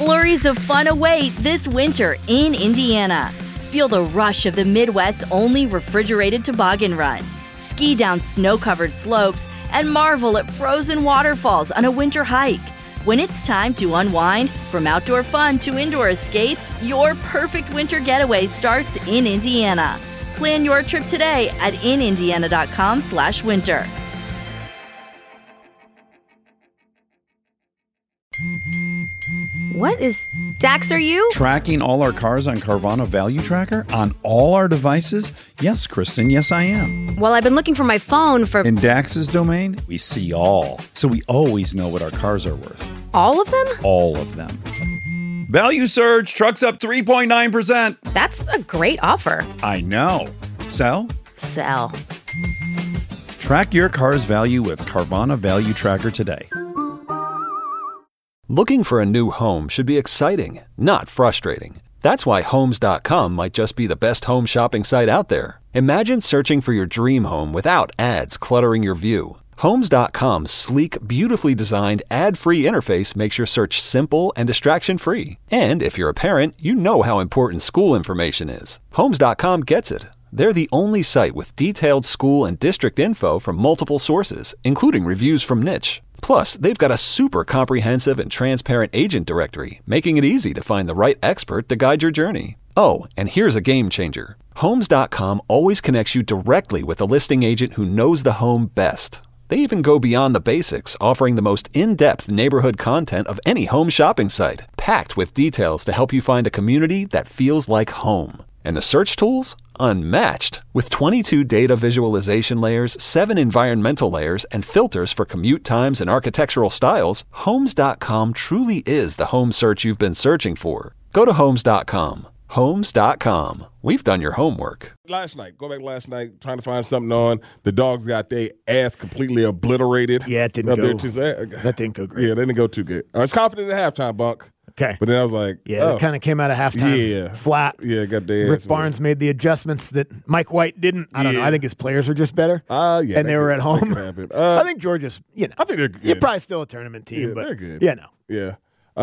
Flurries of fun await this winter in Indiana. Feel the rush of the Midwest's only refrigerated toboggan run. Ski down snow-covered slopes and marvel at frozen waterfalls on a winter hike. When it's time to unwind, from outdoor fun to indoor escapes, your perfect winter getaway starts in Indiana. Plan your trip today at inindiana.com/winter. What is Dax, are you? Tracking all our cars on Carvana Value Tracker on all our devices? Yes, Kristen, yes I am. Well, I've been looking for my phone for... In Dax's domain, we see all. So we always know what our cars are worth. All of them? All of them. Value surge, trucks up 3.9%. That's a great offer. I know. Sell? Sell. Track your car's value with Carvana Value Tracker today. Looking for a new home should be exciting, not frustrating. That's why Homes.com might just be the best home shopping site out there. Imagine searching for your dream home without ads cluttering your view. Homes.com's sleek, beautifully designed, ad-free interface makes your search simple and distraction-free. And if you're a parent, you know how important school information is. Homes.com gets it. They're the only site with detailed school and district info from multiple sources, including reviews from Niche. Plus, they've got a super comprehensive and transparent agent directory, making it easy to find the right expert to guide your journey. Oh, and here's a game changer. Homes.com always connects you directly with a listing agent who knows the home best. They even go beyond the basics, offering the most in-depth neighborhood content of any home shopping site, packed with details to help you find a community that feels like home. And the search tools? Unmatched. With 22 data visualization layers, 7 environmental layers, and filters for commute times and architectural styles, Homes.com truly is the home search you've been searching for. Go to Homes.com. Homes.com. We've done your homework. Go back last night, trying to find something on. The dogs got their ass completely obliterated. Yeah, it didn't go. That didn't go great. Yeah, they didn't go too good. I was confident at halftime, Bunk. Okay. But then I was like, it kind of came out of halftime flat. Yeah, got their Rick Barnes made the adjustments that Mike White didn't. I don't know. I think his players are just better. And they were at home. I think Georgia's, I think they're good. You're probably still a tournament team, but they're good. Yeah, no. Yeah.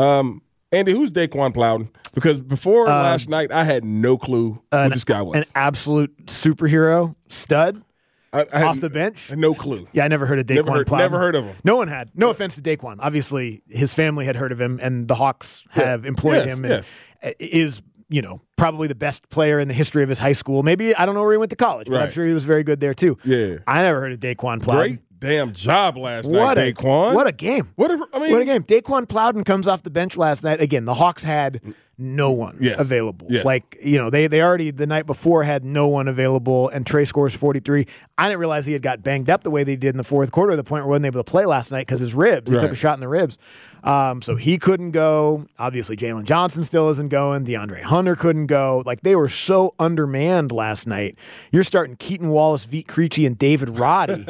Andy, who's Daquan Plowden? Because before last night, I had no clue who this guy was. An absolute superhero, stud. Off the bench? No clue. Yeah, I never heard of Daquan Plowden. Never heard of him. No one had. No offense to Daquan. Obviously, his family had heard of him, and the Hawks have employed him. And is, probably the best player in the history of his high school. Maybe, I don't know where he went to college, but I'm sure he was very good there, too. Yeah. I never heard of Daquan Plowden. Great damn job last night, Daquan. What a game. What a game. Daquan Plowden comes off the bench last night. Again, the Hawks had no one available. Yes. They already the night before had no one available, and Trey scores 43. I didn't realize he had got banged up the way they did in the fourth quarter, to the point where he wasn't able to play last night because his ribs. He took a shot in the ribs. So he couldn't go. Obviously, Jalen Johnson still isn't going. DeAndre Hunter couldn't go. They were so undermanned last night. You're starting Keaton Wallace, Vit Krejci, and David Roddy.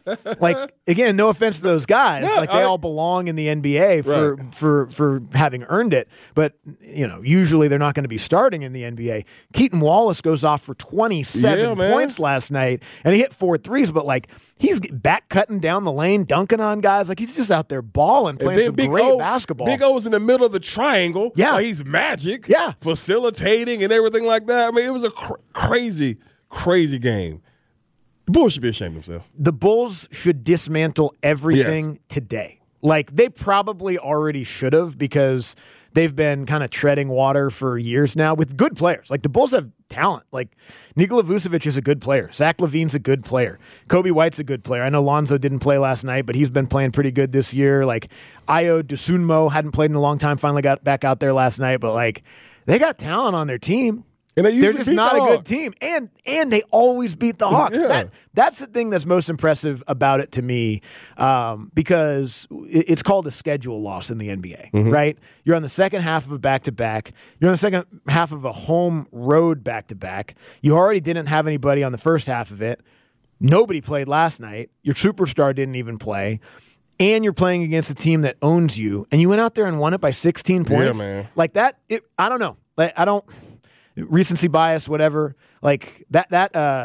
Again, no offense to those guys. They all belong in the NBA for having earned it. But, usually they're not going to be starting in the NBA. Keaton Wallace goes off for 27 points last night, and he hit 4 threes, but he's back cutting down the lane, dunking on guys. He's just out there balling, playing some great basketball. Big O's in the middle of the triangle. Yeah. He's magic. Yeah. Facilitating and everything like that. I mean, it was a crazy, crazy game. The Bulls should be ashamed of themselves. The Bulls should dismantle everything today. They probably already should have, because they've been kind of treading water for years now with good players. The Bulls have talent. Nikola Vucevic is a good player. Zach LaVine's a good player. Kobe White's a good player. I know Lonzo didn't play last night, but he's been playing pretty good this year. Ayo Dosunmu hadn't played in a long time, finally got back out there last night, but they got talent on their team. And they're just not a good team. And they always beat the Hawks. Yeah. That's the thing that's most impressive about it to me, because it's called a schedule loss in the NBA, right? You're on the second half of a back-to-back. You're on the second half of a home road back-to-back. You already didn't have anybody on the first half of it. Nobody played last night. Your superstar didn't even play. And you're playing against a team that owns you. And you went out there and won it by 16 points. Yeah, man. I don't know. I don't... Recency bias, whatever.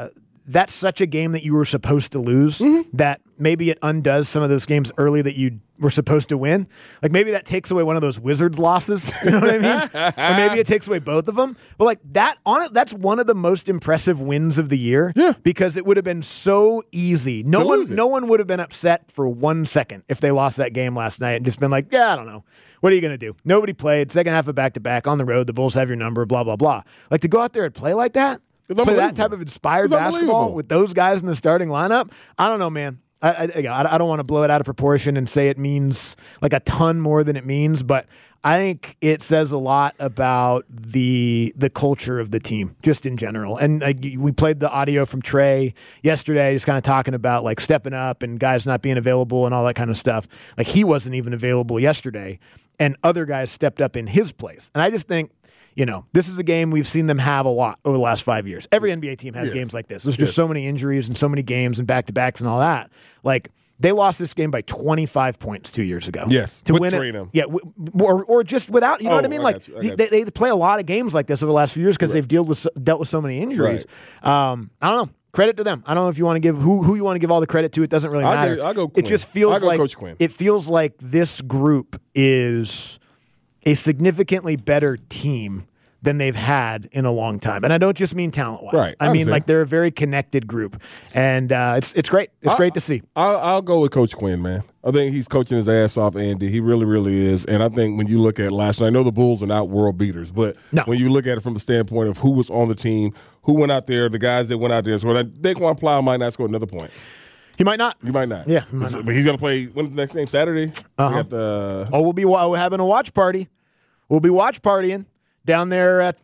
That's such a game that you were supposed to lose, that maybe it undoes some of those games early that you were supposed to win. Like maybe that takes away one of those Wizards losses. You know what I mean? Or maybe it takes away both of them. But like that's one of the most impressive wins of the year. Yeah. Because it would have been so easy. No one would have been upset for 1 second if they lost that game last night and just been like, yeah, I don't know. What are you going to do? Nobody played. Second half of back-to-back on the road. The Bulls have your number, blah, blah, blah. Like to go out there and play like that, play that type of inspired basketball with those guys in the starting lineup, I don't know, man. I don't want to blow it out of proportion and say it means like a ton more than it means, but I think it says a lot about the culture of the team just in general. And we played the audio from Trey yesterday, just kind of talking about like stepping up and guys not being available and all that kind of stuff. Like he wasn't even available yesterday, and other guys stepped up in his place. And I just think, this is a game we've seen them have a lot over the last 5 years. Every NBA team has games like this. There's just so many injuries and so many games and back-to-backs and all that. Like, they lost this game by 25 points 2 years ago. Yes, to with win Tatum. it. Yeah, or just without. You know what I mean? Like they play a lot of games like this over the last few years because they've dealt with so many injuries. Right. I don't know. Credit to them. I don't know if you want to give who you want to give all the credit to. It doesn't really matter. I'll go Quinn. It just feels like Coach Quinn. It feels like this group is a significantly better team than they've had in a long time. And I don't just mean talent-wise. Right. I mean, like, they're a very connected group. And it's great. It's great to see. I'll go with Coach Quinn, man. I think he's coaching his ass off, Andy. He really, really is. And I think when you look at last night, I know the Bulls are not world beaters, but when you look at it from the standpoint of who was on the team, who went out there, the guys that went out there, so Daquan Plow might not score another point. He might not. You might not. Yeah. But he's going to play, when's the next game? Saturday? Uh-huh. We're having a watch party. We'll be watch partying down there at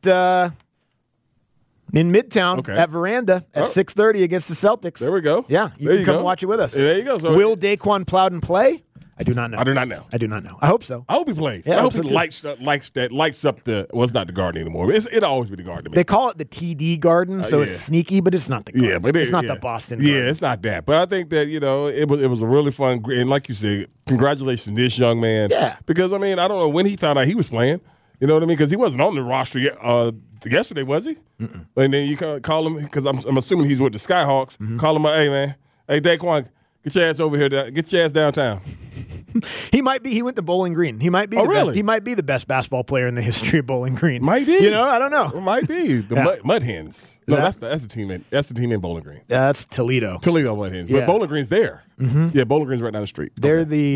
in Midtown at Veranda at 6:30 against the Celtics. There we go. Yeah, you can come watch it with us. There you go. So will Daquan Plowden play? I do not know. I do not know. I hope so. I hope he plays. Yeah, I hope so he lights up the. Well, it's not the Garden anymore. It'll always be the Garden to me. They call it the TD Garden, so it's sneaky, but it's not the Garden. Yeah, but it's not the Boston Garden. Yeah, it's not that. But I think that it was a really fun, and like you said, congratulations to this young man. Yeah. Because I mean, I don't know when he found out he was playing. You know what I mean? Because he wasn't on the roster yesterday, was he? Mm-mm. And then you call him, because I'm assuming he's with the Skyhawks. Mm-hmm. Call him, hey man, hey Daquan, get your ass over here, get your ass downtown. He might be. He went to Bowling Green. He might be. Best, he might be the best basketball player in the history of Bowling Green. Might be. I don't know. It might be the Mud Hens. No, that's the team. That's the team in Bowling Green. That's Toledo. Toledo Mud Hens. But Bowling Green's there. Mm-hmm. Yeah, Bowling Green's right down the street. They're the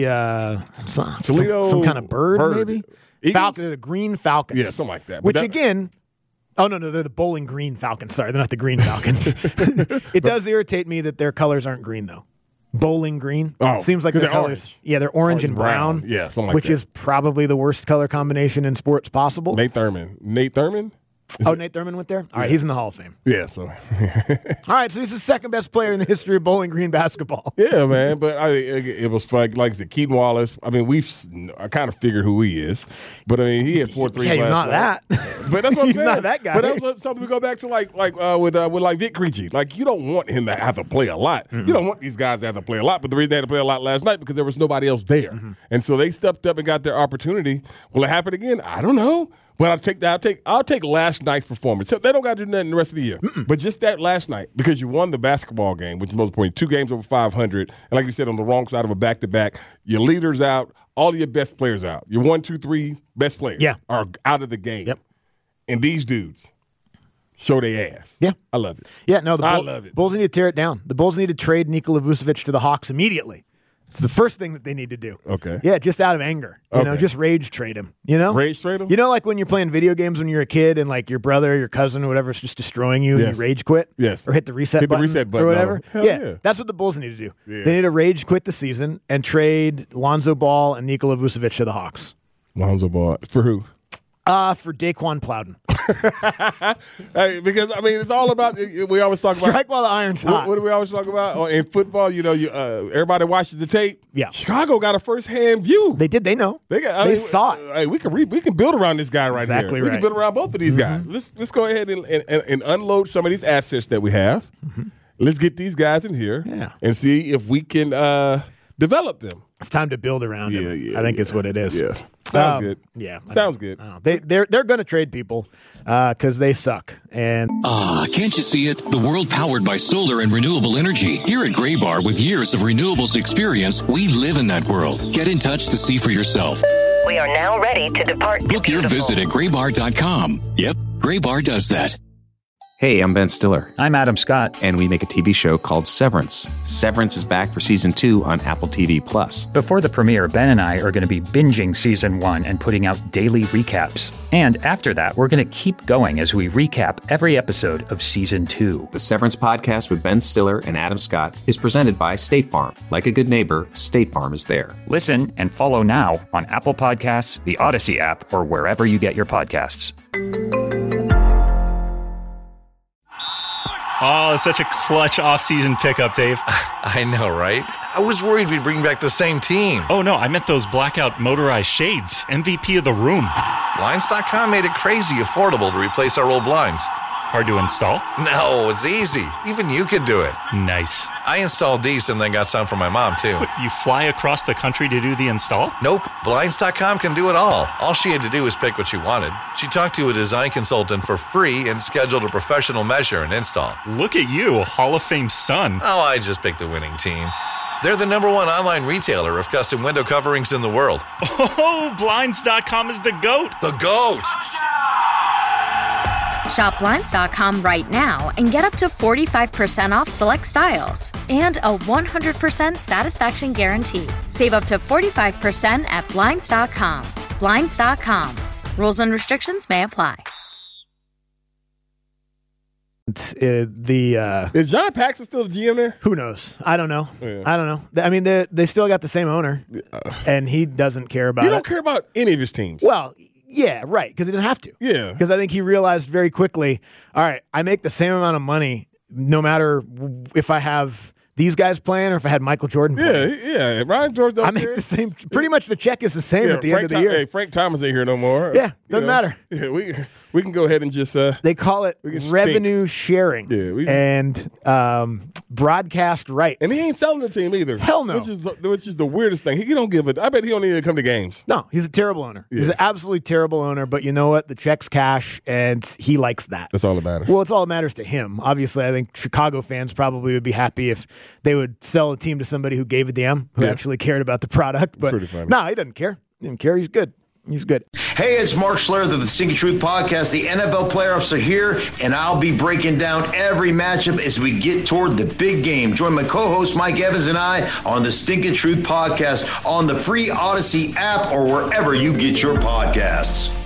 Toledo, some kind of bird. Maybe. Eagles? Falcon, they're the Green Falcons. Yeah, something like that. Which again, no, they're the Bowling Green Falcons. Sorry, they're not the Green Falcons. It does irritate me that their colors aren't green though. Bowling Green. Oh, seems like their colors. Orange. Yeah, they're orange and brown. Yeah, something like which that. Which is probably the worst color combination in sports possible. Nate Thurman. Nate Thurman went there? All right, he's in the Hall of Fame. Yeah, so. All right, so he's the second best player in the history of Bowling Green basketball. Yeah, man, but it was fun. Like I said, Keaton Wallace, I mean, I kind of figured who he is. But, I mean, he had 4 threes. Yeah, he's not that. But that's what I'm he's saying. Not that guy. But that's something we go back to with Vic Krejci. Like, you don't want him to have to play a lot. Mm-hmm. You don't want these guys to have to play a lot. But the reason they had to play a lot last night because there was nobody else there. Mm-hmm. And so they stepped up and got their opportunity. Will it happen again? I don't know. But I'll take last night's performance. They don't got to do nothing the rest of the year. Mm-mm. But just that last night, because you won the basketball game, which is most important, 2 games over 500, and like you said, on the wrong side of a back-to-back, your leaders out, all of your best players out. Your 1, 2, 3 best players are out of the game. Yep. And these dudes show their ass. Yeah. I love it. Yeah, no, I love it. Bulls need to tear it down. The Bulls need to trade Nikola Vucevic to the Hawks immediately. It's the first thing that they need to do. Okay. Yeah, just out of anger. You know, just rage trade him. You know? Rage trade him? You know, like when you're playing video games when you're a kid and like your brother, your cousin, or whatever is just destroying you and you rage quit? Yes. Or hit the reset button or whatever? Yeah. That's what the Bulls need to do. Yeah. They need to rage quit the season and trade Lonzo Ball and Nikola Vucevic to the Hawks. Lonzo Ball. For who? For Daquan Plowden. Hey, because I mean, it's all about. We always talk about strike while the iron's hot. What do we always talk about in football? You know, everybody watches the tape. Yeah, Chicago got a first-hand view. They did. They know. They saw it. Hey, we can build around this guy right here. Exactly right. We can build around both of these guys. Let's go ahead and unload some of these assets that we have. Mm-hmm. Let's get these guys in here and see if we can develop them. It's time to build around him. I think it's what it is. Yes. Sounds good. Yeah. Sounds good. They're going to trade people because they suck. And can't you see it? The world powered by solar and renewable energy. Here at Graybar, with years of renewables experience, we live in that world. Get in touch to see for yourself. We are now ready to depart. Book your visit at graybar.com. Yep, Graybar does that. Hey, I'm Ben Stiller. I'm Adam Scott. And we make a TV show called Severance. Severance is back for Season 2 on Apple TV+. Before the premiere, Ben and I are going to be binging Season 1 and putting out daily recaps. And after that, we're going to keep going as we recap every episode of Season 2. The Severance podcast with Ben Stiller and Adam Scott is presented by State Farm. Like a good neighbor, State Farm is there. Listen and follow now on Apple Podcasts, the Odyssey app, or wherever you get your podcasts. Oh, it's such a clutch off-season pickup, Dave. I know, right? I was worried we'd bring back the same team. Oh, no, I meant those blackout motorized shades. MVP of the room. Blinds.com made it crazy affordable to replace our old blinds. Hard to install? No, it's easy. Even you could do it. Nice. I installed these and then got some for my mom, too. But you fly across the country to do the install? Nope. Blinds.com can do it all. All she had to do was pick what she wanted. She talked to a design consultant for free and scheduled a professional measure and install. Look at you, Hall of Fame son. Oh, I just picked the winning team. They're the #1 online retailer of custom window coverings in the world. Oh, Blinds.com is the GOAT. The GOAT! Shop Blinds.com right now and get up to 45% off select styles and a 100% satisfaction guarantee. Save up to 45% at Blinds.com. Blinds.com. Rules and restrictions may apply. Is John Paxson still the GM there? Who knows? I don't know. Yeah. I don't know. I mean, they still got the same owner, and he doesn't care about it. He don't care about any of his teams. Well, yeah, right, because he didn't have to. Yeah. Because I think he realized very quickly, all right, I make the same amount of money no matter if I have these guys playing or if I had Michael Jordan playing. Yeah. Ryan George don't care. I make the same. Pretty much the check is the same at the end of the year. Hey, Frank Thomas ain't here no more. Yeah, doesn't matter. Yeah, we can go ahead and just they call it revenue sharing. Yeah, and broadcast rights. And he ain't selling the team either. Hell no. Which is the weirdest thing. He don't give it. I bet he don't need to come to games. No, he's a terrible owner. Yes. He's an absolutely terrible owner. But you know what? The check's cash, and he likes that. That's all that matters. Well, it's all that matters to him. Obviously, I think Chicago fans probably would be happy if they would sell a team to somebody who gave a damn, who actually cared about the product. But no, he doesn't care. He doesn't care. He's good. He's good. Hey, it's Mark Schlereth of the Stinking Truth Podcast. The NFL playoffs are here, and I'll be breaking down every matchup as we get toward the big game. Join my co-host Mike Evans and I on the Stinking Truth Podcast on the free Odyssey app or wherever you get your podcasts.